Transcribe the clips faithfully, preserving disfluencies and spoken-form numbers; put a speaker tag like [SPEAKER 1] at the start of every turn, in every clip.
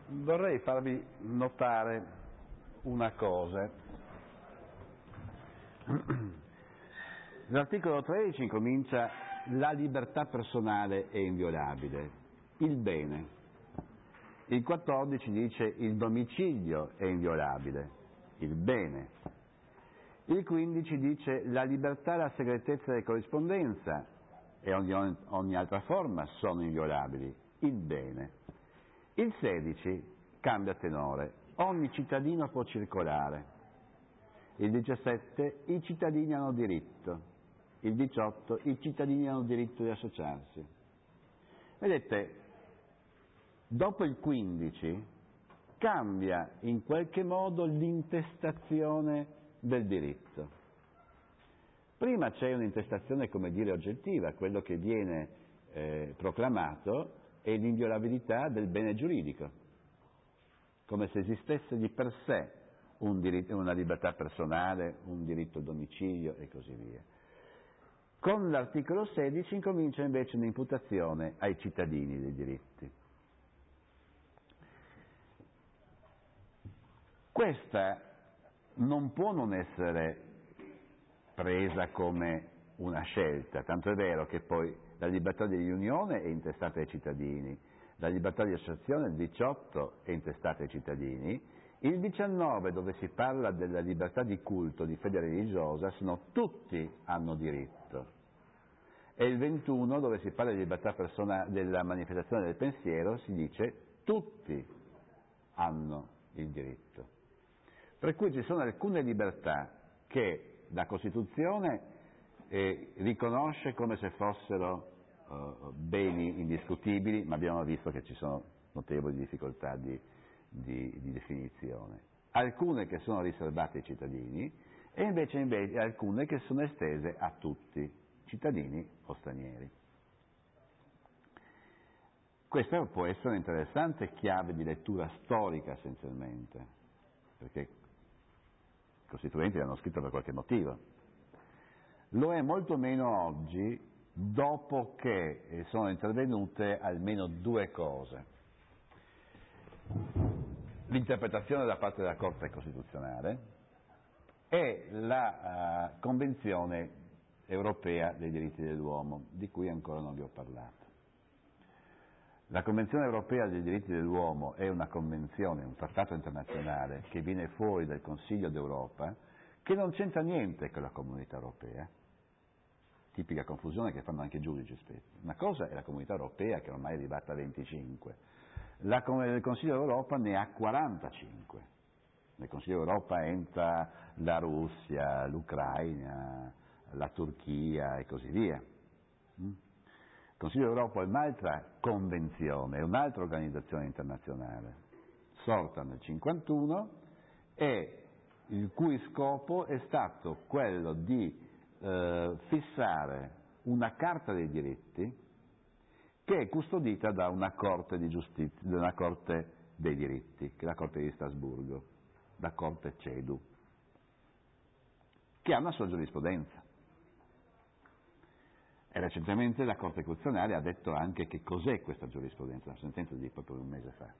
[SPEAKER 1] vorrei farvi notare una cosa. L'articolo tredici comincia: la libertà personale è inviolabile, il bene. Il quattordici dice: il domicilio è inviolabile, il bene. Il quindici dice: la libertà e la segretezza della corrispondenza e ogni, ogni altra forma sono inviolabili, il bene. Il sedici cambia tenore: ogni cittadino può circolare. Il diciassette: i cittadini hanno diritto. Il diciotto: i cittadini hanno diritto di associarsi. Vedete, dopo il quindici cambia in qualche modo l'intestazione del diritto. Prima c'è un'intestazione, come dire, oggettiva, quello che viene eh, proclamato è l'inviolabilità del bene giuridico, come se esistesse di per sé un diritto, una libertà personale, un diritto al domicilio e così via. Con l'articolo sedici incomincia invece un'imputazione ai cittadini dei diritti. Questa non può non essere presa come una scelta, tanto è vero che poi la libertà di riunione è intestata ai cittadini, la libertà di associazione, il diciotto, è intestata ai cittadini, il diciannove, dove si parla della libertà di culto, di fede religiosa, sono tutti hanno diritto, e il ventuno, dove si parla di libertà persona, della manifestazione del pensiero, si dice tutti hanno il diritto. Per cui ci sono alcune libertà che la Costituzione eh, riconosce come se fossero eh, beni indiscutibili, ma abbiamo visto che ci sono notevoli difficoltà di, di, di definizione. Alcune che sono riservate ai cittadini e invece, invece alcune che sono estese a tutti, cittadini o stranieri. Questa può essere un'interessante chiave di lettura storica essenzialmente, perché i costituenti l'hanno scritto per qualche motivo. Lo è molto meno oggi, dopo che sono intervenute almeno due cose. L'interpretazione da parte della Corte Costituzionale e la uh, Convenzione Europea dei diritti dell'uomo, di cui ancora non vi ho parlato. La Convenzione Europea dei diritti dell'uomo è una convenzione, un trattato internazionale che viene fuori dal Consiglio d'Europa, che non c'entra niente con la Comunità Europea, tipica confusione che fanno anche i giudici spesso. Una cosa è la Comunità Europea, che ormai è arrivata a venticinque, la, il Consiglio d'Europa ne ha quarantacinque. Nel Consiglio d'Europa entra la Russia, l'Ucraina, la Turchia e così via. Il Consiglio d'Europa è un'altra convenzione, è un'altra organizzazione internazionale, sorta nel cinquantuno e il cui scopo è stato quello di eh, fissare una carta dei diritti che è custodita da una corte di giustizia, da una corte dei diritti, che è la Corte di Strasburgo, la Corte CEDU, che ha una sua giurisprudenza. E recentemente la Corte Costituzionale ha detto anche che cos'è questa giurisprudenza, una sentenza di proprio un mese fa.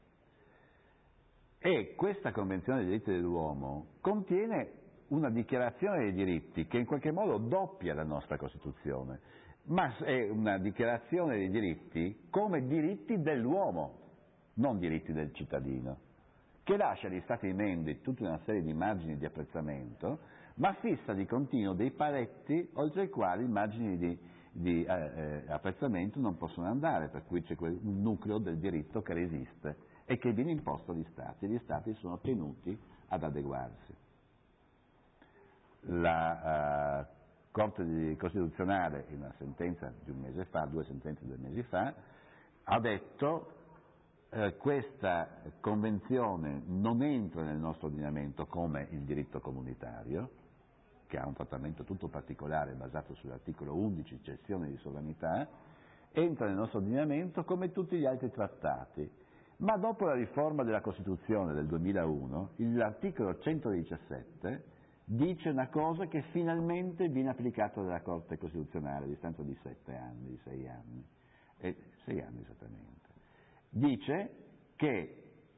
[SPEAKER 1] E questa Convenzione dei diritti dell'uomo contiene una dichiarazione dei diritti che in qualche modo doppia la nostra Costituzione, ma è una dichiarazione dei diritti come diritti dell'uomo, non diritti del cittadino, che lascia agli Stati membri tutta una serie di margini di apprezzamento, ma fissa di continuo dei paletti oltre i quali i margini di di eh, apprezzamento non possono andare, per cui c'è quel, un nucleo del diritto che resiste e che viene imposto agli Stati, e gli Stati sono tenuti ad adeguarsi. La uh, Corte Costituzionale, in una sentenza di un mese fa, due sentenze di due mesi fa, ha detto eh, questa convenzione non entra nel nostro ordinamento come il diritto comunitario, che ha un trattamento tutto particolare basato sull'articolo undici, cessione di sovranità, entra nel nostro ordinamento come tutti gli altri trattati. Ma dopo la riforma della Costituzione del duemilauno, l'articolo centodiciassette dice una cosa che finalmente viene applicata dalla Corte Costituzionale a distanza di sette anni, di sei anni, e sei anni esattamente. Dice che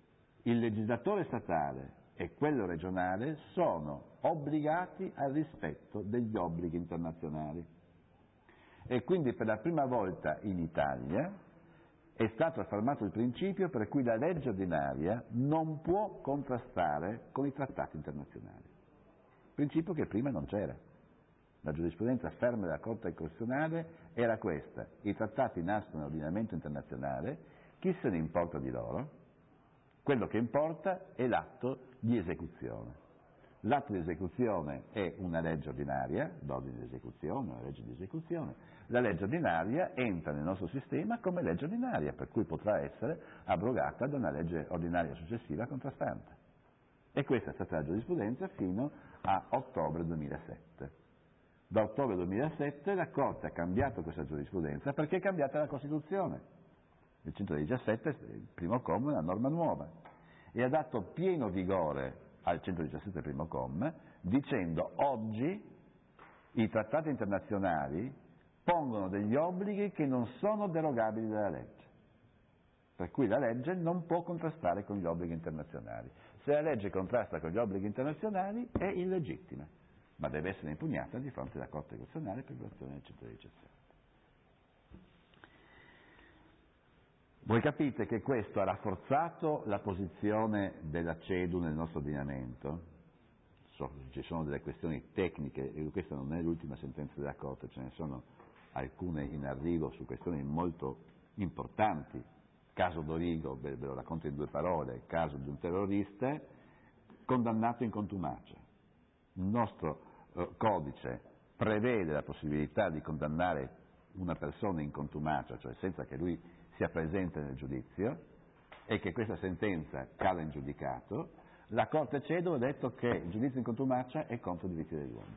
[SPEAKER 1] il legislatore statale e quello regionale sono obbligati al rispetto degli obblighi internazionali. E quindi per la prima volta in Italia è stato affermato il principio per cui la legge ordinaria non può contrastare con i trattati internazionali. Principio che prima non c'era. La giurisprudenza ferma della Corte Costituzionale era questa: i trattati nascono nell'ordinamento internazionale, chi se ne importa di loro? Quello che importa è l'atto di esecuzione. L'atto di esecuzione è una legge ordinaria, l'ordine di esecuzione, una legge di esecuzione. La legge ordinaria entra nel nostro sistema come legge ordinaria, per cui potrà essere abrogata da una legge ordinaria successiva contrastante. E questa è stata la giurisprudenza fino a ottobre duemilasette. Da ottobre duemilasette la Corte ha cambiato questa giurisprudenza perché è cambiata la Costituzione. Il centodiciassette, il primo comma, è una norma nuova, e ha dato pieno vigore al centodiciassette primo comma, dicendo oggi i trattati internazionali pongono degli obblighi che non sono derogabili dalla legge, per cui la legge non può contrastare con gli obblighi internazionali. Se la legge contrasta con gli obblighi internazionali è illegittima, ma deve essere impugnata di fronte alla Corte Costituzionale per violazione del centodiciassette. Voi capite che questo ha rafforzato la posizione della CEDU nel nostro ordinamento. So, ci sono delle questioni tecniche, e questa non è l'ultima sentenza della Corte, ce ne sono alcune in arrivo su questioni molto importanti. Caso Dorigo, ve, ve lo racconto in due parole, caso di un terrorista condannato in contumacia. Il nostro eh, codice prevede la possibilità di condannare una persona in contumacia, cioè senza che lui sia presente nel giudizio, e che questa sentenza cada in giudicato. La Corte CEDU ha detto che il giudizio in contumacia è contro i diritti dell'uomo.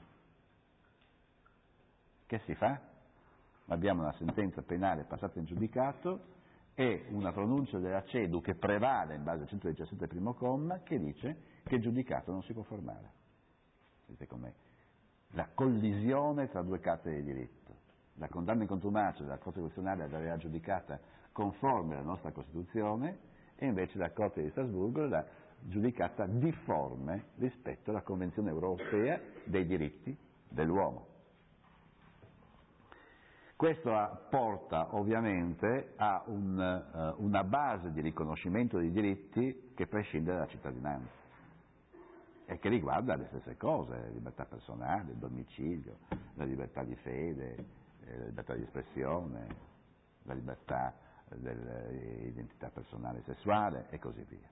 [SPEAKER 1] Che si fa? Abbiamo una sentenza penale passata in giudicato e una pronuncia della CEDU che prevale in base al centodiciassette primo comma, che dice che il giudicato non si può fermare. Vedete com'è? La collisione tra due carte di diritto. La condanna in contumacia della Corte Costituzionale l'aveva giudicata conforme alla nostra Costituzione, e invece la Corte di Strasburgo l'ha giudicata difforme rispetto alla Convenzione Europea dei diritti dell'uomo. Questo porta ovviamente a un, uh, una base di riconoscimento dei diritti che prescinde dalla cittadinanza e che riguarda le stesse cose: la libertà personale, il domicilio, la libertà di fede, eh, la libertà di espressione, la libertà dell'identità personale e sessuale e così via.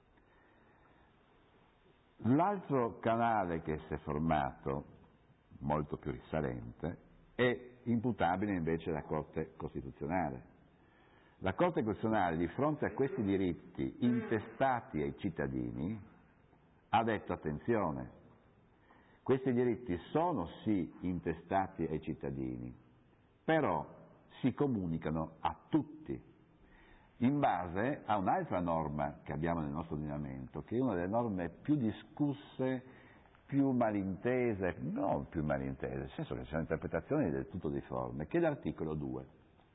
[SPEAKER 1] L'altro canale che si è formato, molto più risalente, è imputabile invece alla Corte Costituzionale. La Corte Costituzionale, di fronte a questi diritti intestati ai cittadini, ha detto: attenzione, questi diritti sono sì intestati ai cittadini, però si comunicano a tutti, in base a un'altra norma che abbiamo nel nostro ordinamento, che è una delle norme più discusse, più malintese, non più malintese, nel senso che ci sono interpretazioni del tutto difformi, che è l'articolo due.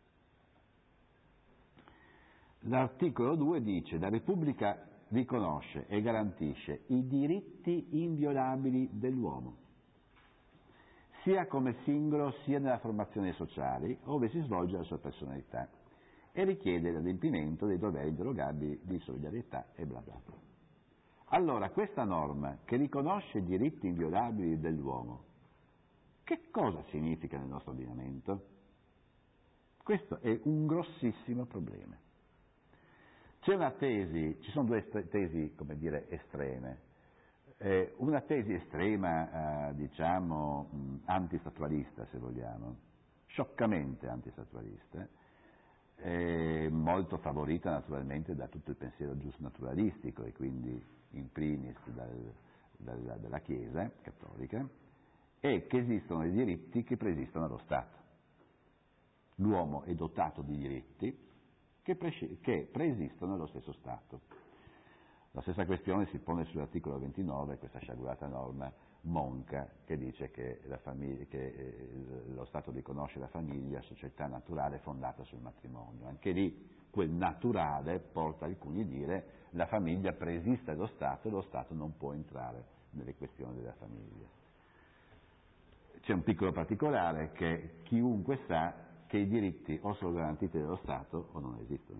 [SPEAKER 1] L'articolo due dice: la Repubblica riconosce e garantisce i diritti inviolabili dell'uomo, sia come singolo sia nella formazione sociale, ove si svolge la sua personalità, e richiede l'adempimento dei doveri inderogabili di solidarietà e bla bla bla. Allora, questa norma che riconosce i diritti inviolabili dell'uomo, che cosa significa nel nostro ordinamento? Questo è un grossissimo problema. C'è una tesi, ci sono due tesi, come dire, estreme. Eh, una tesi estrema, eh, diciamo, mh, antistatualista, se vogliamo, scioccamente antistatualista, eh, molto favorita naturalmente da tutto il pensiero giusnaturalistico e quindi in primis dal, dal, dalla Chiesa cattolica, è che esistono dei diritti che preesistono allo Stato. L'uomo è dotato di diritti che, pre- che preesistono allo stesso Stato. La stessa questione si pone sull'articolo ventinove, questa sciagurata norma monca che dice che, la famiglia, che eh, lo Stato riconosce la famiglia, società naturale fondata sul matrimonio. Anche lì quel naturale porta alcuni a dire la famiglia preesiste allo Stato e lo Stato non può entrare nelle questioni della famiglia. C'è un piccolo particolare che chiunque sa che i diritti o sono garantiti dallo Stato o non esistono.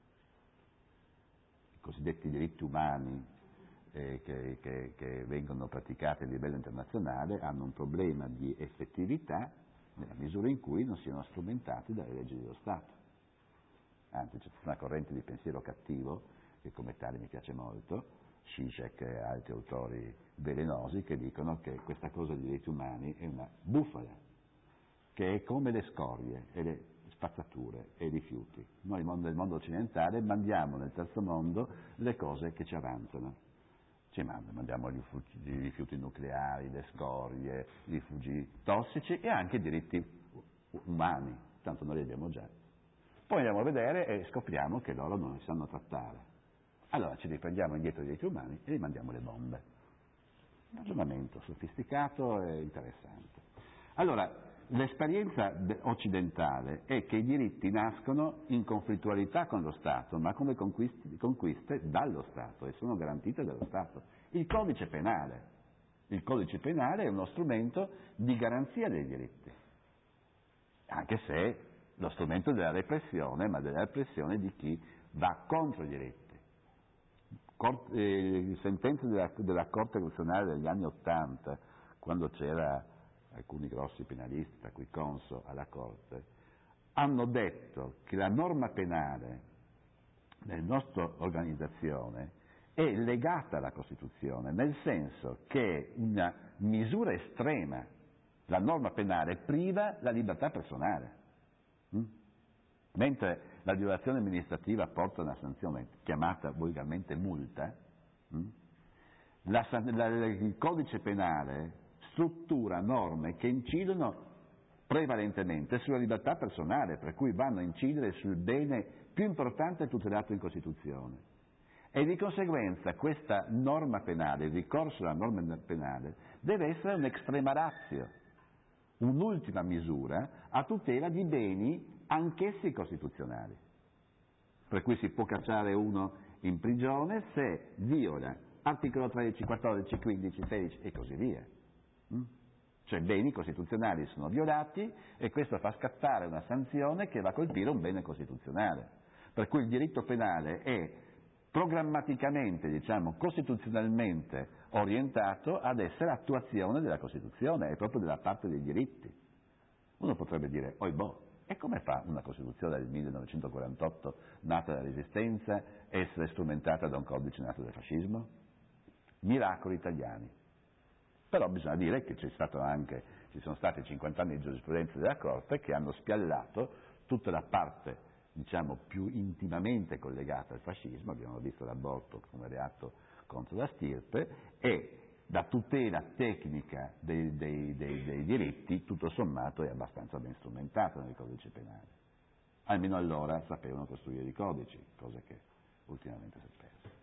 [SPEAKER 1] I cosiddetti diritti umani eh, che, che, che vengono praticati a livello internazionale hanno un problema di effettività nella misura in cui non siano strumentati dalle leggi dello Stato. Anzi, c'è una corrente di pensiero cattivo, che come tale mi piace molto, Zizek e altri autori velenosi, che dicono che questa cosa dei diritti umani è una bufala, che è come le scorie e le spazzature e i rifiuti. Noi nel mondo occidentale mandiamo nel terzo mondo le cose che ci avanzano. Ci mandiamo, mandiamo gli rifiuti, i rifiuti nucleari, le scorie, i rifugi tossici e anche i diritti umani, tanto noi li abbiamo già. Poi andiamo a vedere e scopriamo che loro non li sanno trattare. Allora ci riprendiamo indietro i diritti umani e li mandiamo le bombe. Un ragionamento sofisticato e interessante. Allora, l'esperienza occidentale è che i diritti nascono in conflittualità con lo Stato, ma come conquiste, conquiste dallo Stato e sono garantite dallo Stato. Il codice penale. Il codice penale è uno strumento di garanzia dei diritti, anche se lo strumento della repressione, ma della repressione di chi va contro i diritti. Corte, eh, sentenze della, della Corte Costituzionale degli anni Ottanta, quando c'era alcuni grossi penalisti, tra cui Conso alla Corte, hanno detto che la norma penale nella nostra organizzazione è legata alla Costituzione, nel senso che è una misura estrema. La norma penale priva la libertà personale. Mm? Mentre la violazione amministrativa porta a una sanzione chiamata volgarmente multa, mm? la, la, il codice penale struttura norme che incidono prevalentemente sulla libertà personale, per cui vanno a incidere sul bene più importante tutelato in Costituzione. E di conseguenza questa norma penale, il ricorso alla norma penale, deve essere un'extrema ratio, un'ultima misura a tutela di beni anch'essi costituzionali. Per cui si può cacciare uno in prigione se viola articolo tredici, quattordici, quindici, sedici e così via. Cioè beni costituzionali sono violati e questo fa scattare una sanzione che va a colpire un bene costituzionale. Per cui il diritto penale è programmaticamente, diciamo, costituzionalmente orientato ad essere attuazione della Costituzione, è proprio della parte dei diritti. Uno potrebbe dire, oi boh, e come fa una Costituzione del millenovecentoquarantotto, nata dalla Resistenza, essere strumentata da un codice nato dal fascismo? Miracoli italiani. Però bisogna dire che c'è stato anche, ci sono stati cinquanta anni di giurisprudenza della Corte che hanno spiallato tutta la parte, diciamo, più intimamente collegata al fascismo, abbiamo visto l'aborto come reato contro la stirpe, e la tutela tecnica dei, dei, dei, dei diritti, tutto sommato, è abbastanza ben strumentata nel codice penale. Almeno allora sapevano costruire i codici, cosa che ultimamente si è persa.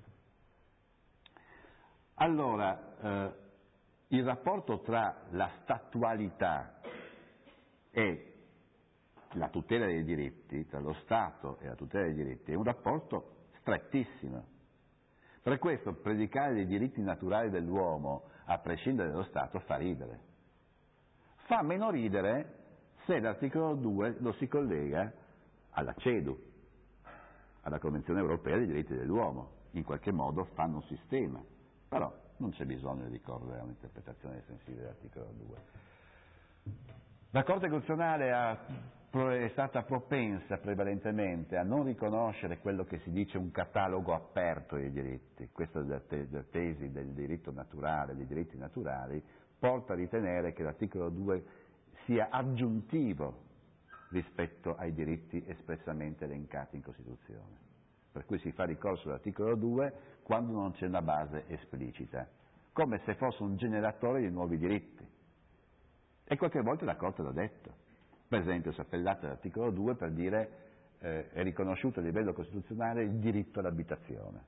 [SPEAKER 1] Allora, eh, il rapporto tra la statualità e la tutela dei diritti, tra lo Stato e la tutela dei diritti, è un rapporto strettissimo. Per questo predicare dei diritti naturali dell'uomo a prescindere dallo Stato fa ridere. Fa meno ridere se l'articolo due lo si collega alla CEDU, alla Convenzione Europea dei diritti dell'uomo. In qualche modo fanno un sistema, però non c'è bisogno di ricorrere a un'interpretazione estensiva dell'articolo due. La Corte Costituzionale ha, è stata propensa prevalentemente a non riconoscere quello che si dice un catalogo aperto dei diritti. Questa è la tesi del diritto naturale, dei diritti naturali, porta a ritenere che l'articolo due sia aggiuntivo rispetto ai diritti espressamente elencati in Costituzione. Per cui si fa ricorso all'articolo due quando non c'è una base esplicita, come se fosse un generatore di nuovi diritti. E qualche volta la Corte l'ha detto. Per esempio si è appellata all'articolo due per dire eh, è riconosciuto a livello costituzionale il diritto all'abitazione,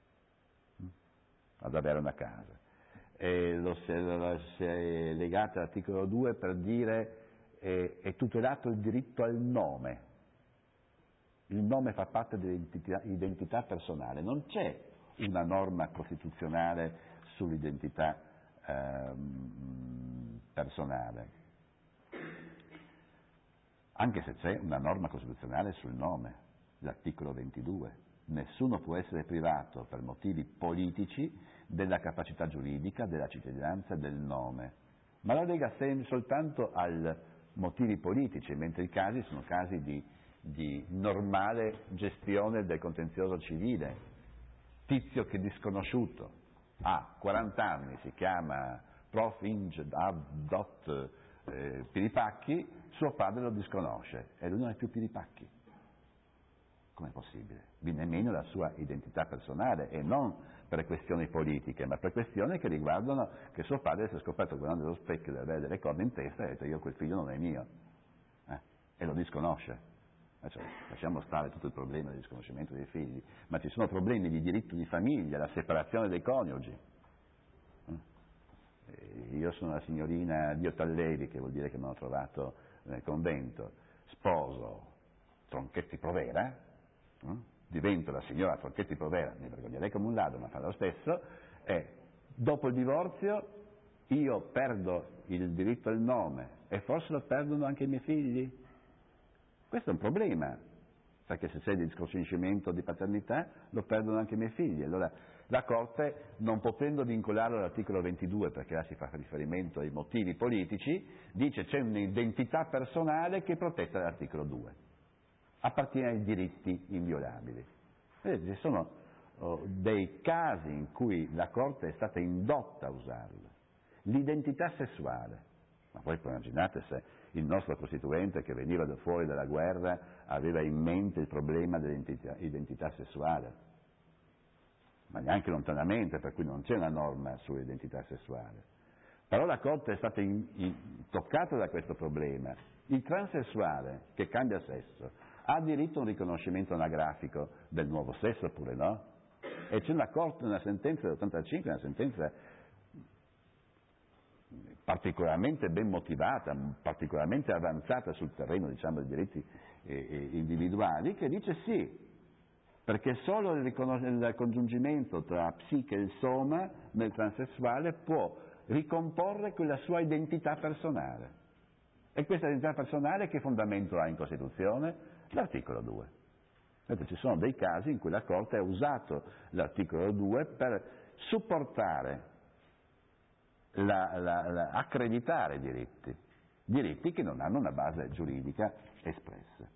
[SPEAKER 1] ad avere una casa. E lo si è, si è legata all'articolo due per dire eh, è tutelato il diritto al nome. il nome fa parte dell'identità personale, non c'è una norma costituzionale sull'identità ehm, personale, anche se c'è una norma costituzionale sul nome, l'articolo ventidue. Nessuno può essere privato per motivi politici della capacità giuridica, della cittadinanza, del nome, ma la lega soltanto ai motivi politici, mentre i casi sono casi di, di normale gestione del contenzioso civile. Tizio che è disconosciuto, ha quaranta anni, si chiama Prof. Ing. Dot eh, Piripacchi, suo padre lo disconosce e lui non è più Piripacchi. Com'è possibile? Viene meno la sua identità personale, e non per questioni politiche, ma per questioni che riguardano che suo padre si è scoperto guardando dello specchio di avere delle corde in testa e ha detto io quel figlio non è mio, eh? e lo disconosce. Cioè, lasciamo stare tutto il problema del disconoscimento dei figli, ma ci sono problemi di diritto di famiglia, la separazione dei coniugi. Eh? Io sono la signorina Dio Tallevi, che vuol dire che mi hanno trovato nel convento, sposo Tronchetti Provera, eh? divento la signora Tronchetti Provera, mi vergognerei come un ladro, ma fa lo stesso, e dopo il divorzio io perdo il diritto al nome e forse lo perdono anche i miei figli? Questo è un problema, perché se c'è il disconoscimento di paternità lo perdono anche i miei figli. Allora la Corte, non potendo vincolarlo all'articolo ventidue, perché là si fa riferimento ai motivi politici, dice c'è un'identità personale che è protetta dall'articolo due, appartiene ai diritti inviolabili. Vedete, ci sono oh, dei casi in cui la Corte è stata indotta a usarlo. L'identità sessuale, ma poi immaginate se il nostro Costituente, che veniva da fuori dalla guerra, aveva in mente il problema dell'identità sessuale, ma neanche lontanamente, per cui non c'è una norma sull'identità sessuale. Però la Corte è stata in, in, toccata da questo problema. Il transessuale che cambia sesso ha diritto a un riconoscimento anagrafico del nuovo sesso oppure no? E c'è una, corte, una sentenza dell'ottantacinque, una sentenza particolarmente ben motivata, particolarmente avanzata sul terreno, diciamo, dei diritti eh, individuali, che dice sì, perché solo il, il congiungimento tra psiche e il soma nel transessuale può ricomporre quella sua identità personale. E questa identità personale che fondamento ha in Costituzione? L'articolo due. Vedete, ci sono dei casi in cui la Corte ha usato l'articolo due per supportare La, la, la, accreditare i diritti, diritti che non hanno una base giuridica espressa.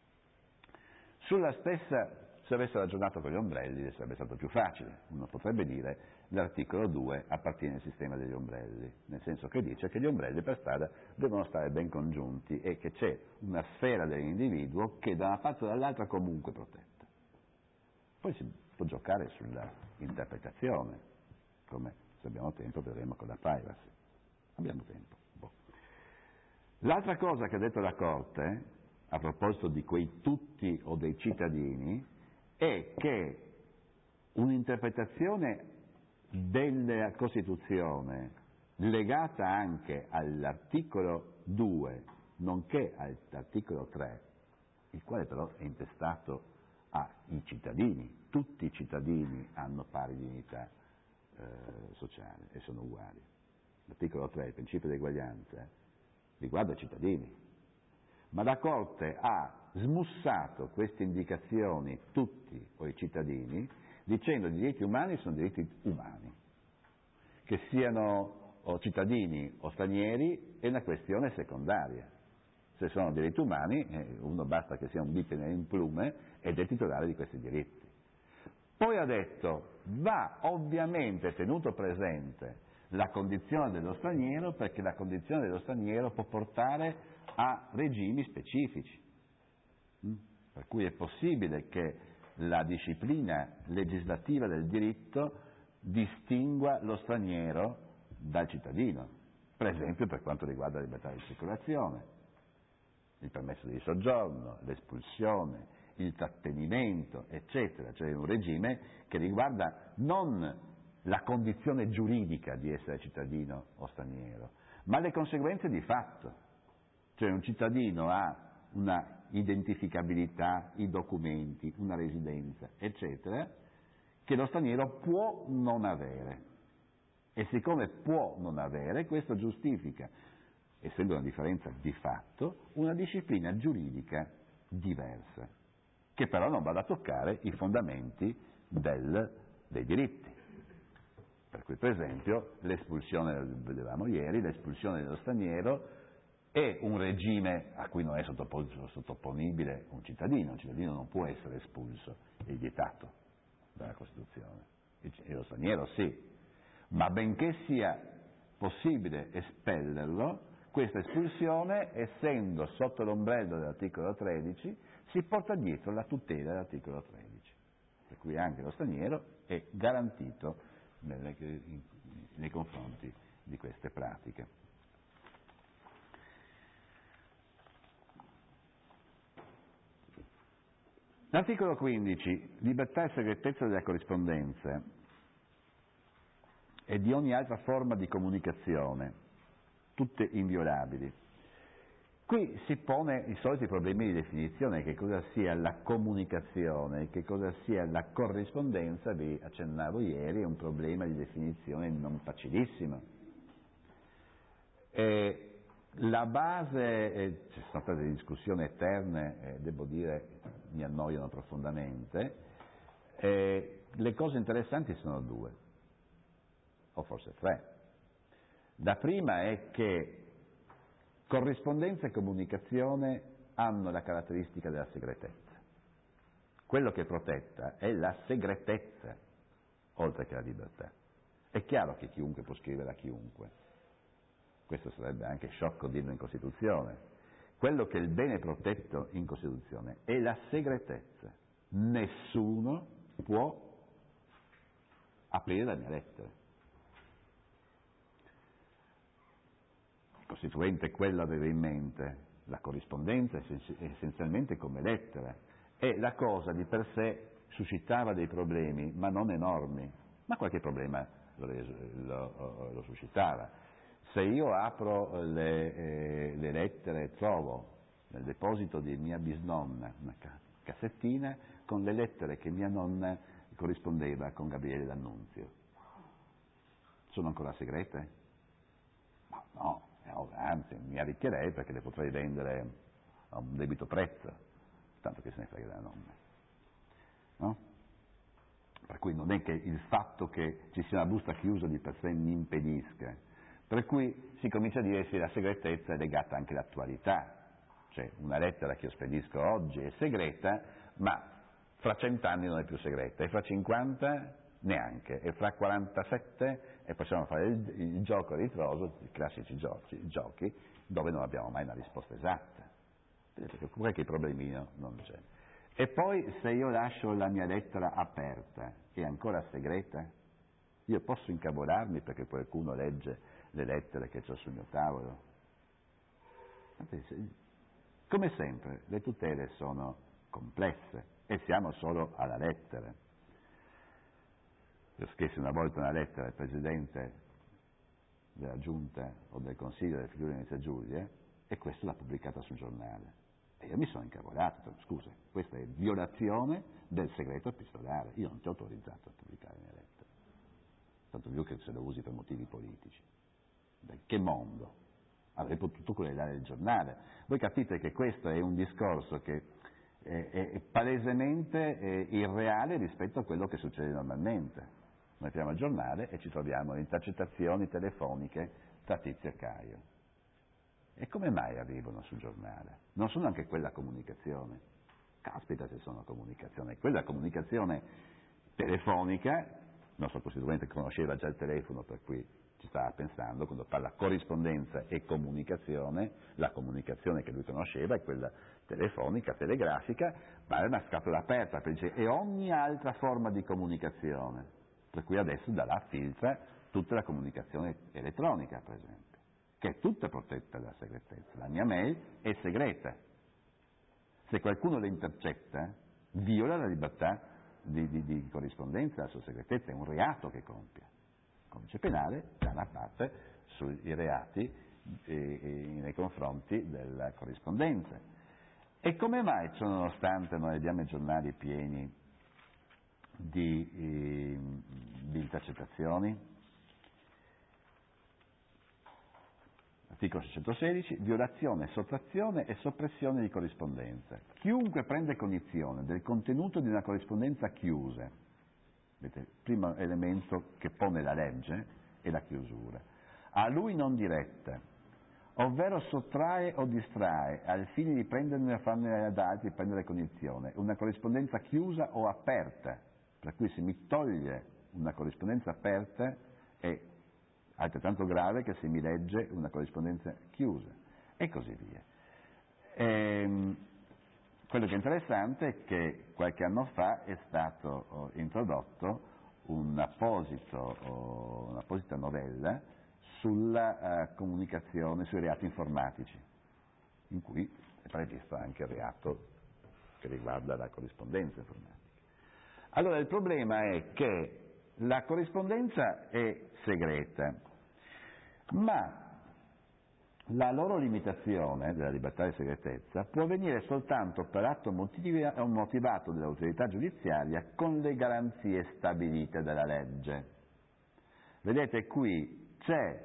[SPEAKER 1] Sulla stessa, se avesse ragionato con gli ombrelli sarebbe stato più facile, uno potrebbe dire l'articolo due appartiene al sistema degli ombrelli, nel senso che dice che gli ombrelli per strada devono stare ben congiunti e che c'è una sfera dell'individuo che da una parte o dall'altra comunque protetta. Poi si può giocare sulla interpretazione, come se abbiamo tempo vedremo con la privacy. Abbiamo tempo. Boh. L'altra cosa che ha detto la Corte, a proposito di quei tutti o dei cittadini, è che un'interpretazione della Costituzione legata anche all'articolo due, nonché all'articolo tre, il quale però è intestato ai cittadini, tutti i cittadini hanno pari dignità Eh, sociale e sono uguali. L'articolo tre, il principio di eguaglianza, riguarda i cittadini, ma la Corte ha smussato queste indicazioni, tutti o i cittadini, dicendo che i diritti umani sono diritti umani, che siano o cittadini o stranieri è una questione secondaria. Se sono diritti umani, eh, uno basta che sia un bipede in plume ed è titolare di questi diritti. Poi ha detto, va ovviamente tenuto presente la condizione dello straniero, perché la condizione dello straniero può portare a regimi specifici, per cui è possibile che la disciplina legislativa del diritto distingua lo straniero dal cittadino, per esempio per quanto riguarda la libertà di circolazione, il permesso di soggiorno, l'espulsione, il trattenimento, eccetera, cioè un regime che riguarda non la condizione giuridica di essere cittadino o straniero, ma le conseguenze di fatto. Cioè un cittadino ha una identificabilità, i documenti, una residenza, eccetera, che lo straniero può non avere. E siccome può non avere, questo giustifica, essendo una differenza di fatto, una disciplina giuridica diversa, che però non va a toccare i fondamenti del, dei diritti. Per cui, per esempio, l'espulsione, vedevamo ieri, l'espulsione dello straniero è un regime a cui non è sottoponibile un cittadino. Un cittadino non può essere espulso, è vietato dalla Costituzione, e lo straniero sì. Ma benché sia possibile espellerlo, questa espulsione, essendo sotto l'ombrello dell'articolo tredici, si porta dietro la tutela dell'articolo tredici. Per cui anche lo straniero è garantito nelle, nei confronti di queste pratiche. L'articolo quindici, libertà e segretezza della corrispondenza e di ogni altra forma di comunicazione, tutte inviolabili. Qui si pone i soliti problemi di definizione, che cosa sia la comunicazione, che cosa sia la corrispondenza. Vi accennavo ieri, è un problema di definizione non facilissimo. E la base, eh, ci sono state delle discussioni eterne, eh, devo dire, mi annoiano profondamente. Eh, le cose interessanti sono due, o forse tre. La prima è che corrispondenza e comunicazione hanno la caratteristica della segretezza. Quello che è protetta è la segretezza, oltre che la libertà. È chiaro che chiunque può scrivere a chiunque. Questo sarebbe anche sciocco dirlo in Costituzione. Quello che è il bene protetto in Costituzione è la segretezza. Nessuno può aprire la mia lettera. Il Costituente quello aveva in mente, la corrispondenza essenzialmente come lettera, e la cosa di per sé suscitava dei problemi, ma non enormi, ma qualche problema lo, lo, lo suscitava. Se io apro le, eh, le lettere e trovo nel deposito di mia bisnonna una cassettina con le lettere che mia nonna corrispondeva con Gabriele D'Annunzio, sono ancora segrete? Ma no. Anzi, mi arricchirei perché le potrei vendere a un debito prezzo, tanto che se ne frega della nonna. No? Per cui non è che il fatto che ci sia una busta chiusa di per sé mi impedisca. Per cui si comincia a dire che la segretezza è legata anche all'attualità. Cioè una lettera che io spedisco oggi è segreta, ma fra cent'anni non è più segreta, e fra cinquanta neanche, e fra quarantasette e possiamo fare il, il gioco a ritroso, i classici giochi, giochi dove non abbiamo mai una risposta esatta. Vedete che il problemino non c'è. E poi se io lascio la mia lettera aperta, è ancora segreta? Io posso incavolarmi perché qualcuno legge le lettere che ho sul mio tavolo? Come sempre, le tutele sono complesse e siamo solo alla lettera. Io scrissi una volta una lettera al Presidente della Giunta o del Consiglio del Friuli Venezia Giulia e questo l'ha pubblicata sul giornale. E io mi sono incavolato, scusa, questa è violazione del segreto epistolare, io non ti ho autorizzato a pubblicare le lettere, tanto più che se lo usi per motivi politici. Da che mondo? Avrei potuto querelare il giornale. Voi capite che questo è un discorso che è, è, è palesemente è irreale rispetto a quello che succede normalmente. Noi apriamo il giornale e ci troviamo le intercettazioni telefoniche tra Tizio e Caio. E come mai arrivano sul giornale? Non sono anche quella comunicazione? Caspita se sono comunicazione. Quella comunicazione telefonica, il nostro Costituente conosceva già il telefono, per cui ci stava pensando, quando parla corrispondenza e comunicazione, la comunicazione che lui conosceva è quella telefonica, telegrafica, ma è una scatola aperta, per dire, e ogni altra forma di comunicazione. Per cui adesso da là filtra tutta la comunicazione elettronica, per esempio, che è tutta protetta dalla segretezza. La mia mail è segreta. Se qualcuno la intercetta, viola la libertà di, di, di corrispondenza, la sua segretezza, è un reato che compie. Il codice penale dà una parte sui reati eh, eh, nei confronti della corrispondenza. E come mai, ciò nonostante, noi abbiamo i giornali pieni di, eh, di intercettazioni? Articolo seicentosedici, violazione, sottrazione e soppressione di corrispondenza. Chiunque prende cognizione del contenuto di una corrispondenza chiusa, vedete, il primo elemento che pone la legge è la chiusura, a lui non diretta, ovvero sottrae o distrae al fine di prenderne o farne ad altri prendere cognizione, una corrispondenza chiusa o aperta, per cui se mi toglie una corrispondenza aperta è altrettanto grave che se mi legge una corrispondenza chiusa, e così via. E, quello che è interessante è che qualche anno fa è stato oh, introdotto un apposito, oh, un'apposita novella sulla uh, comunicazione, sui reati informatici, in cui è previsto anche il reato che riguarda la corrispondenza informatica. Allora il problema è che la corrispondenza è segreta, ma la loro limitazione della libertà di segretezza può avvenire soltanto per atto motivato dell'autorità giudiziaria con le garanzie stabilite dalla legge. Vedete, qui c'è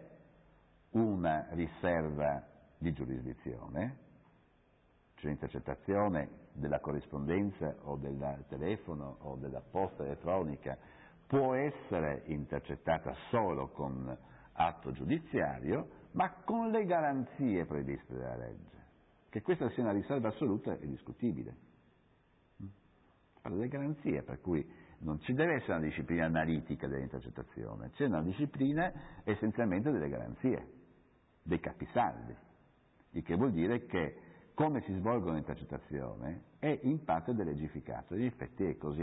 [SPEAKER 1] una riserva di giurisdizione, cioè l'intercettazione della corrispondenza o del telefono o della posta elettronica può essere intercettata solo con atto giudiziario, ma con le garanzie previste dalla legge. Che questa sia una riserva assoluta è discutibile. Parla delle garanzie, per cui non ci deve essere una disciplina analitica dell'intercettazione, c'è una disciplina essenzialmente delle garanzie, dei capisaldi, il che vuol dire che come si svolgono l'intercettazione è in parte delegificato, in effetti è così.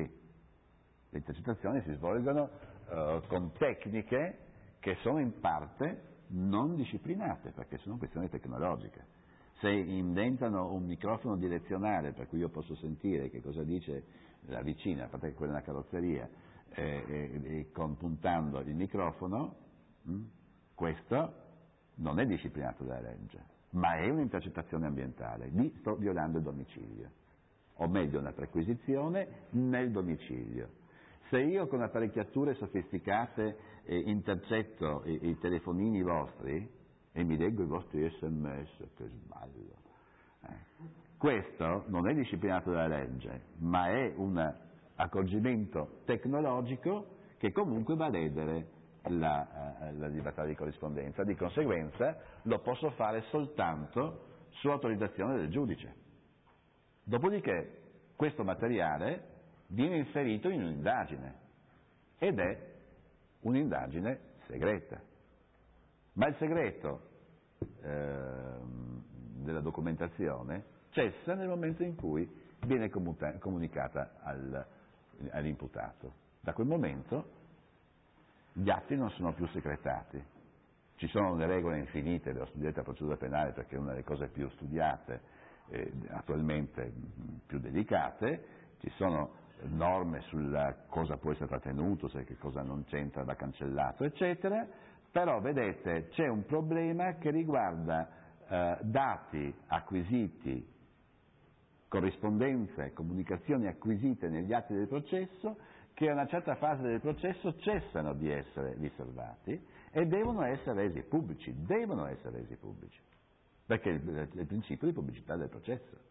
[SPEAKER 1] Le intercettazioni si svolgono uh, con tecniche che sono in parte non disciplinate, perché sono questioni tecnologiche. Se inventano un microfono direzionale per cui io posso sentire che cosa dice la vicina, a parte che quella è una carrozzeria, eh, eh, con, puntando il microfono, mh, questo non è disciplinato dalla legge, ma è un'intercettazione ambientale, lì sto violando il domicilio, o meglio una perquisizione nel domicilio. Se io con apparecchiature sofisticate eh, intercetto i, i telefonini vostri e mi leggo i vostri sms, che sbaglio, eh. questo non è disciplinato dalla legge, ma è un accorgimento tecnologico che comunque va a ledere la, eh, la libertà di corrispondenza, di conseguenza lo posso fare soltanto su autorizzazione del giudice. Dopodiché questo materiale viene inserito in un'indagine ed è un'indagine segreta. Ma il segreto eh, della documentazione cessa nel momento in cui viene comuta- comunicata al, all'imputato. Da quel momento gli atti non sono più segretati. Ci sono le regole infinite della studiata procedura penale, perché è una delle cose più studiate, eh, attualmente più delicate. Ci sono norme sulla cosa può essere trattenuto, se che cosa non c'entra va cancellato, eccetera, però vedete c'è un problema che riguarda eh, dati acquisiti, corrispondenze, comunicazioni acquisite negli atti del processo, che a una certa fase del processo cessano di essere riservati e devono essere resi pubblici, devono essere resi pubblici, perché è il, il principio di pubblicità del processo.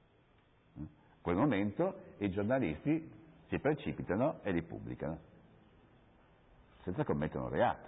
[SPEAKER 1] In quel momento i giornalisti si precipitano e li pubblicano, senza commettere un reato.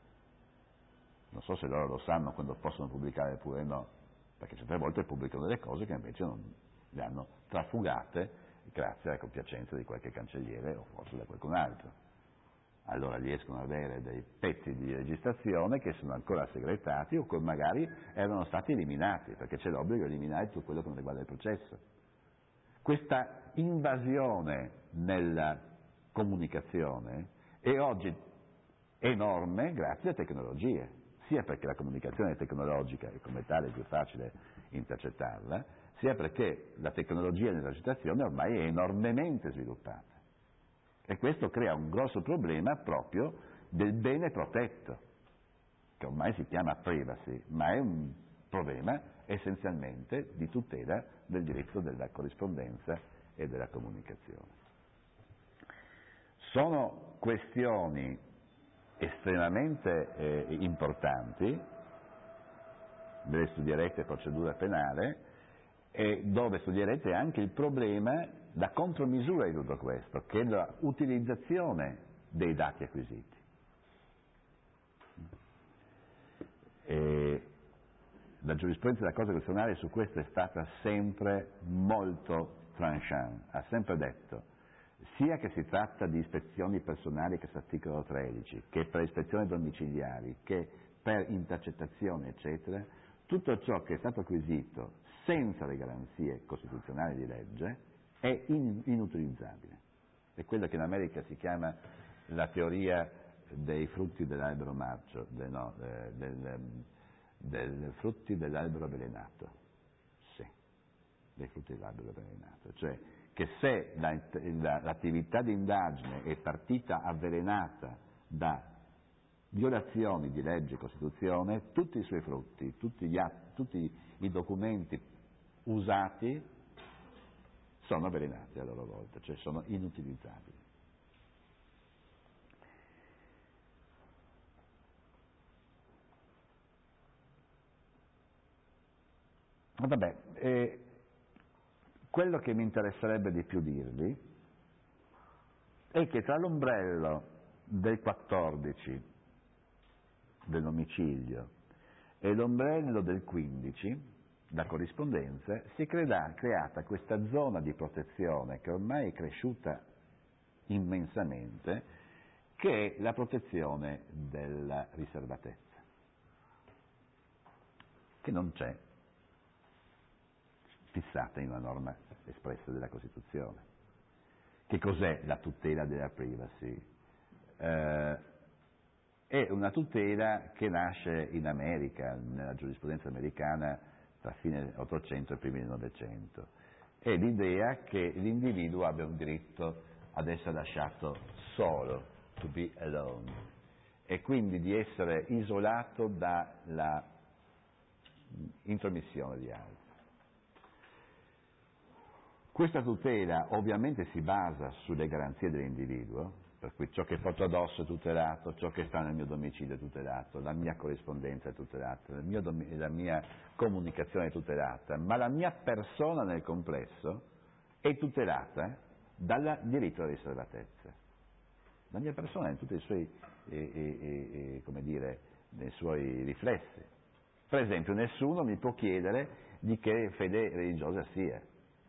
[SPEAKER 1] Non so se loro lo sanno quando possono pubblicare oppure no, perché certe volte pubblicano delle cose che invece non le hanno trafugate grazie alla compiacenza di qualche cancelliere o forse da qualcun altro. Allora riescono ad avere dei pezzi di registrazione che sono ancora segretati o che magari erano stati eliminati, perché c'è l'obbligo di eliminare tutto quello che non riguarda il processo. Questa invasione nella comunicazione è oggi enorme grazie alle tecnologie, sia perché la comunicazione è tecnologica e come tale è più facile intercettarla, sia perché la tecnologia dell'intercettazione ormai è enormemente sviluppata. E questo crea un grosso problema proprio del bene protetto, che ormai si chiama privacy, ma è un problema essenzialmente di tutela del diritto della corrispondenza e della comunicazione. Sono questioni estremamente eh, importanti, ve le studierete procedura penale, e dove studierete anche il problema, la contromisura di tutto questo, che è l'utilizzazione dei dati acquisiti. E la giurisprudenza della Corte Costituzionale su questo è stata sempre molto tranchant, ha sempre detto, sia che si tratta di ispezioni personali che articolo tredici, che per ispezioni domiciliari, che per intercettazioni, eccetera, tutto ciò che è stato acquisito senza le garanzie costituzionali di legge è in, inutilizzabile. È quello che in America si chiama la teoria dei frutti dell'albero marcio, del, no, eh, del, del frutti dell'albero avvelenato. Sì, dei frutti dell'albero avvelenato. Cioè che se la, la, l'attività di indagine è partita avvelenata da violazioni di legge e Costituzione, tutti i suoi frutti, tutti, gli atti, tutti i documenti usati sono avvelenati a loro volta, cioè sono inutilizzabili. Vabbè, eh, quello che mi interesserebbe di più dirvi è che tra l'ombrello del quattordici dell'omicidio e l'ombrello del quindici, la corrispondenza, si è crea, creata questa zona di protezione che ormai è cresciuta immensamente, che è la protezione della riservatezza, che non c'è fissata in una norma espressa della Costituzione. Che cos'è la tutela della privacy? Eh, è una tutela che nasce in America, nella giurisprudenza americana tra fine Ottocento e primi del Novecento. È l'idea che l'individuo abbia un diritto ad essere lasciato solo, to be alone, e quindi di essere isolato dalla intromissione di altri. Questa tutela ovviamente si basa sulle garanzie dell'individuo, per cui ciò che porto addosso è tutelato, ciò che sta nel mio domicilio è tutelato, la mia corrispondenza è tutelata, il mio dom- la mia comunicazione è tutelata, ma la mia persona nel complesso è tutelata dal diritto alla riservatezza. La mia persona in tutti i suoi, eh, eh, eh, come dire, nei suoi riflessi. Per esempio, nessuno mi può chiedere di che fede religiosa sia.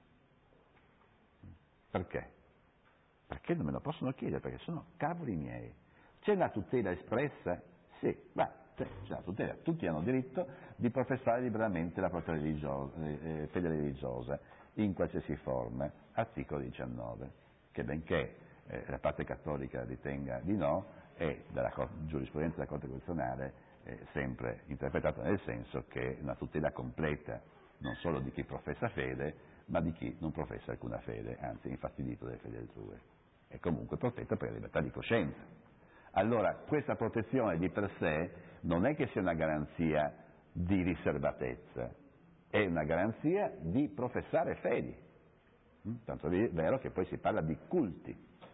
[SPEAKER 1] Perché? Perché non me lo possono chiedere, perché sono cavoli miei. C'è la tutela espressa? Sì, ma c'è, c'è la tutela. Tutti hanno diritto di professare liberamente la propria religiosa, eh, fede religiosa, in qualsiasi forma. Articolo diciannove, che benché eh, la parte cattolica ritenga di no, è dalla giurisprudenza della Corte Costituzionale eh, sempre interpretata nel senso che è una tutela completa, non solo di chi professa fede, ma di chi non professa alcuna fede, anzi è infastidito dalle fedi altrui. È comunque protetta per la libertà di coscienza. Allora, questa protezione di per sé non è che sia una garanzia di riservatezza, è una garanzia di professare fedi. Tanto è vero che poi si parla di culti.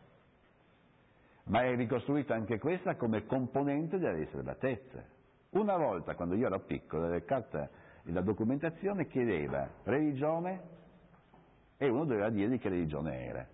[SPEAKER 1] Ma è ricostruita anche questa come componente della riservatezza. Una volta, quando io ero piccolo, la carta, la documentazione chiedeva religione e uno doveva dire di che religione era.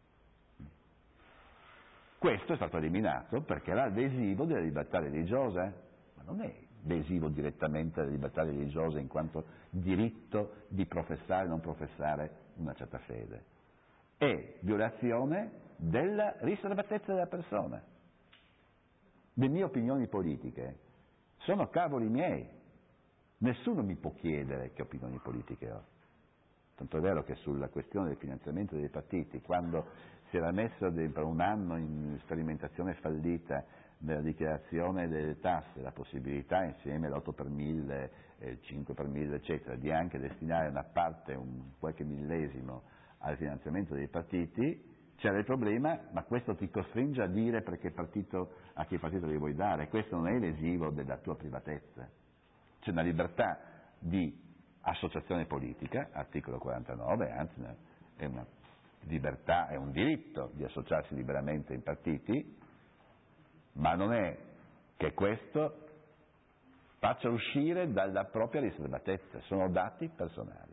[SPEAKER 1] Questo è stato eliminato perché era lesivo della libertà religiosa, ma non è lesivo direttamente della libertà religiosa in quanto diritto di professare o non professare una certa fede. È violazione della riservatezza della persona. Le mie opinioni politiche sono cavoli miei. Nessuno mi può chiedere che opinioni politiche ho. Tanto è vero che sulla questione del finanziamento dei partiti, quando si era messo per un anno in sperimentazione fallita nella dichiarazione delle tasse la possibilità, insieme all'otto per mille, il cinque per mille, eccetera, di anche destinare una parte, un qualche millesimo al finanziamento dei partiti, c'era il problema, ma questo ti costringe a dire perché partito, a che partito li vuoi dare, questo non è lesivo della tua privatezza. C'è una libertà di associazione politica, articolo quarantanove, anzi è una libertà, è un diritto di associarsi liberamente in partiti, ma non è che questo faccia uscire dalla propria riservatezza, sono dati personali.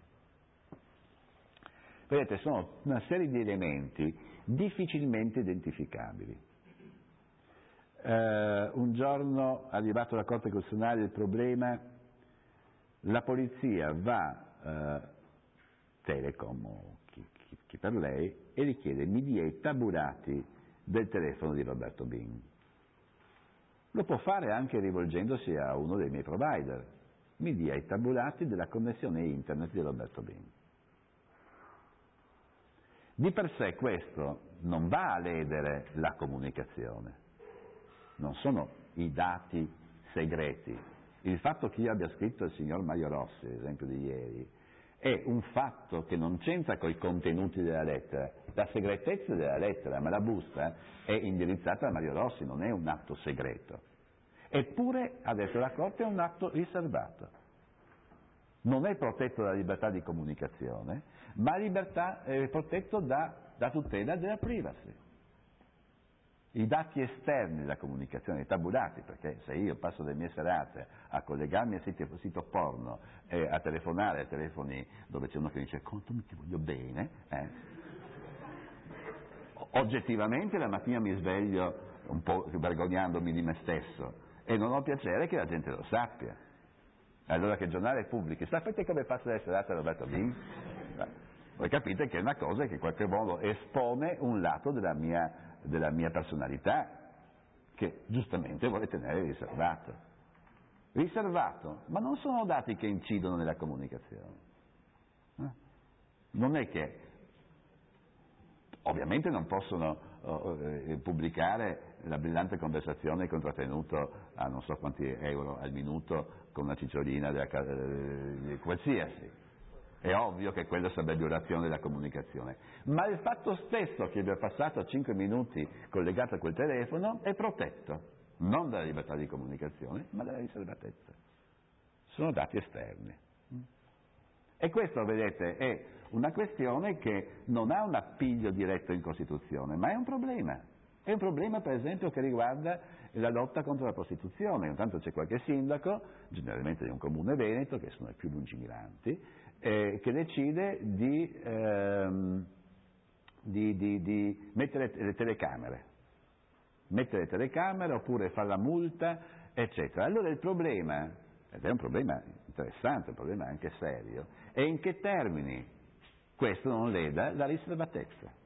[SPEAKER 1] Vedete, sono una serie di elementi difficilmente identificabili. Eh, un giorno, arrivato alla Corte Costituzionale, il problema, la polizia va, eh, Telecom o chi, chi, chi per lei, e gli chiede: mi dia i tabulati del telefono di Roberto Bin. Lo può fare anche rivolgendosi a uno dei miei provider: mi dia i tabulati della connessione internet di Roberto Bin. Di per sé questo non va a ledere la comunicazione, non sono i dati segreti. Il fatto che io abbia scritto al signor Mario Rossi, l'esempio di ieri, è un fatto che non c'entra con i contenuti della lettera, la segretezza della lettera, ma la busta è indirizzata a Mario Rossi, non è un atto segreto. Eppure, ha detto la Corte, è un atto riservato. Non è protetto dalla libertà di comunicazione, ma libertà, è protetto da, da tutela della privacy. I dati esterni della comunicazione, i tabulati, perché se io passo le mie serate a collegarmi al sito, sito porno, eh, a telefonare a telefoni dove c'è uno che dice contami ti voglio bene, eh, oggettivamente la mattina mi sveglio un po' vergognandomi di me stesso e non ho piacere che la gente lo sappia. Allora che il giornale pubblichi: sapete come passa le serate Roberto Bin? Voi capite che è una cosa che in qualche modo espone un lato della mia, della mia personalità che giustamente vuole tenere riservato. Riservato, ma non sono dati che incidono nella comunicazione. Eh? Non è che ovviamente non possono uh, eh, pubblicare la brillante conversazione che ho intrattenuto a non so quanti euro al minuto con una cicciolina della, eh, qualsiasi. È ovvio che quello sarebbe violazione della comunicazione, ma il fatto stesso che abbia passato cinque minuti collegato a quel telefono è protetto, non dalla libertà di comunicazione, ma dalla riservatezza. Sono dati esterni. E questo, vedete, è una questione che non ha un appiglio diretto in Costituzione, ma è un problema. È un problema, per esempio, che riguarda la lotta contro la prostituzione. Intanto c'è qualche sindaco, generalmente di un comune veneto, che sono i più lungimiranti, eh, che decide di, ehm, di, di, di mettere le telecamere, mettere le telecamere oppure fare la multa, eccetera. Allora il problema, ed è un problema interessante, un problema anche serio, è in che termini questo non leda la riservatezza.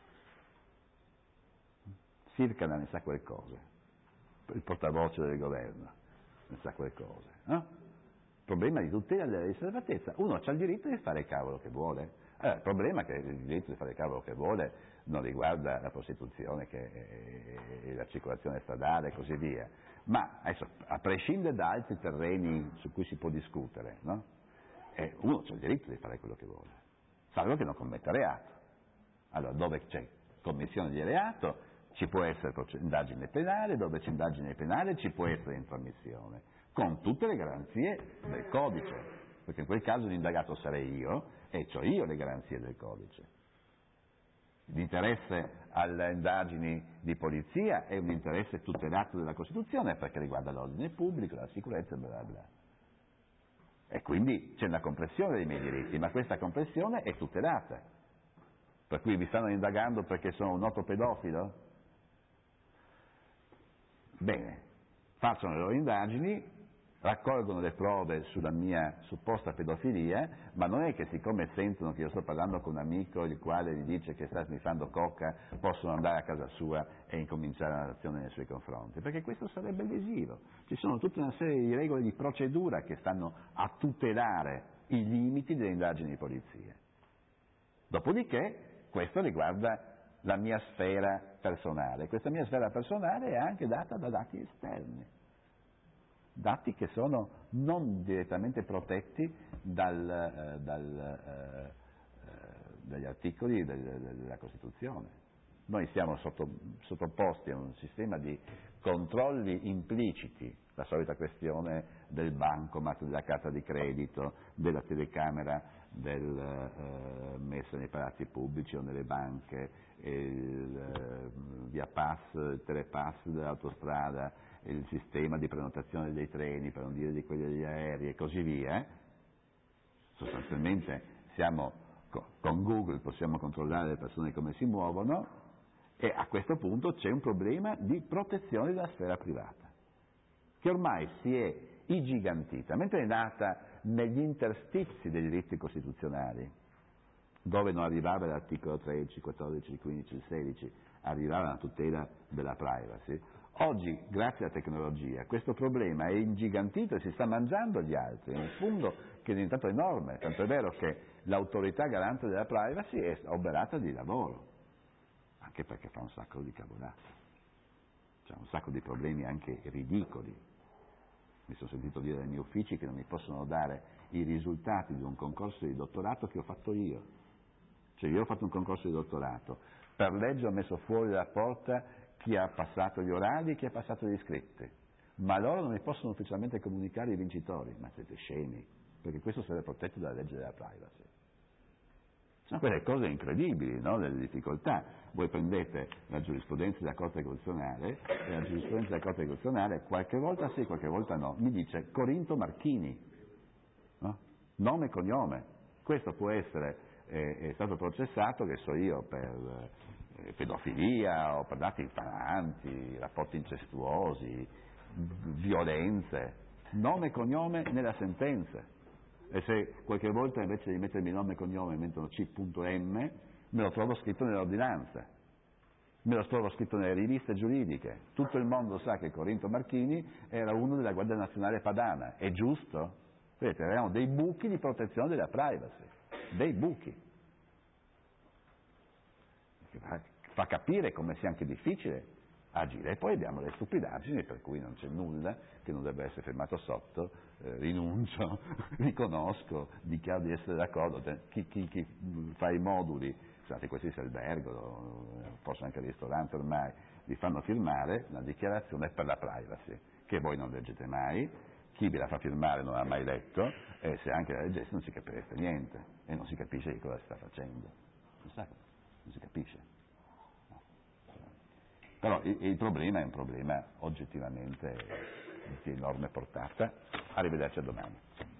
[SPEAKER 1] Sircana ne sa qualcosa, il portavoce del governo ne sa qualcosa, no? Problema di tutela della riservatezza. Uno ha il diritto di fare il cavolo che vuole. Allora, il problema è che il diritto di fare il cavolo che vuole non riguarda la prostituzione, che è la circolazione stradale e così via, ma adesso, a prescindere da altri terreni su cui si può discutere, no? E uno ha il diritto di fare quello che vuole, salvo che non commetta reato. Allora, dove c'è commissione di reato ci può essere indagine penale, dove c'è indagine penale ci può essere intromissione, con tutte le garanzie del codice, perché in quel caso l'indagato sarei io e ho io le garanzie del codice. L'interesse alle indagini di polizia è un interesse tutelato dalla Costituzione perché riguarda l'ordine pubblico, la sicurezza e bla bla bla. E quindi c'è una compressione dei miei diritti, ma questa compressione è tutelata. Per cui mi stanno indagando perché sono un noto pedofilo? Bene, facciano le loro indagini, raccolgono le prove sulla mia supposta pedofilia, ma non è che siccome sentono che io sto parlando con un amico il quale gli dice che sta sniffando coca, possono andare a casa sua e incominciare un'azione nei suoi confronti, perché questo sarebbe lesivo. Ci sono tutta una serie di regole di procedura che stanno a tutelare i limiti delle indagini di polizia. Dopodiché questo riguarda la mia sfera personale. Questa mia sfera personale è anche data da dati esterni, dati che sono non direttamente protetti dal, eh, dal, eh, eh, dagli articoli del, della Costituzione. Noi siamo sotto, sottoposti a un sistema di controlli impliciti, la solita questione del bancomat, della carta di credito, della telecamera del, eh, messa nei palazzi pubblici o nelle banche, il eh, via pass, il telepass dell'autostrada, il sistema di prenotazione dei treni, per non dire di quelli degli aerei e così via. Sostanzialmente siamo, con Google possiamo controllare le persone come si muovono, e a questo punto c'è un problema di protezione della sfera privata, che ormai si è ingigantita, mentre è nata negli interstizi dei diritti costituzionali, dove non arrivava l'articolo tredici, quattordici, quindici, sedici, arrivava la tutela della privacy. Oggi, grazie alla tecnologia, questo problema è ingigantito e si sta mangiando gli altri, è un fungo che è diventato enorme, tanto è vero che l'autorità garante della privacy è oberata di lavoro, anche perché fa un sacco di cavolate, c'è un sacco di problemi anche ridicoli. Mi sono sentito dire dai miei uffici che non mi possono dare i risultati di un concorso di dottorato che ho fatto io. Cioè io ho fatto un concorso di dottorato, per legge ho messo fuori dalla porta chi ha passato gli orali e chi ha passato gli scritti, ma loro non mi possono ufficialmente comunicare i vincitori. Ma siete scemi, perché questo sarebbe protetto dalla legge della privacy. Sono quelle cose incredibili, no? Delle difficoltà. Voi prendete la giurisprudenza della Corte Costituzionale e la giurisprudenza della Corte Costituzionale qualche volta sì, qualche volta no, mi dice Corinto Marchini, no? Nome e cognome. Questo può essere, eh, è stato processato, che so io, per eh, pedofilia o per dati infamanti, rapporti incestuosi, violenze. Nome e cognome nella sentenza. E se qualche volta invece di mettermi nome e cognome mettono C M, me lo trovo scritto nell'ordinanza, me lo trovo scritto nelle riviste giuridiche. Tutto il mondo sa che Corinto Marchini era uno della Guardia Nazionale Padana. È giusto? Vedete, avevamo dei buchi di protezione della privacy, dei buchi. Fa capire come sia anche difficile agire. E poi abbiamo le stupidaggini per cui non c'è nulla che non debba essere fermato sotto, eh, rinuncio, riconosco, dichiaro di essere d'accordo. Chi, chi, chi fa i moduli, scusate, questi si albergano, forse anche al ristorante ormai, vi fanno firmare una dichiarazione per la privacy, che voi non leggete mai, chi ve la fa firmare non l'ha mai letto, e se anche la leggesse non si capireste niente, e non si capisce di cosa si sta facendo. Non, sa, non si capisce. Però il, il problema è un problema oggettivamente di enorme portata. Arrivederci a domani.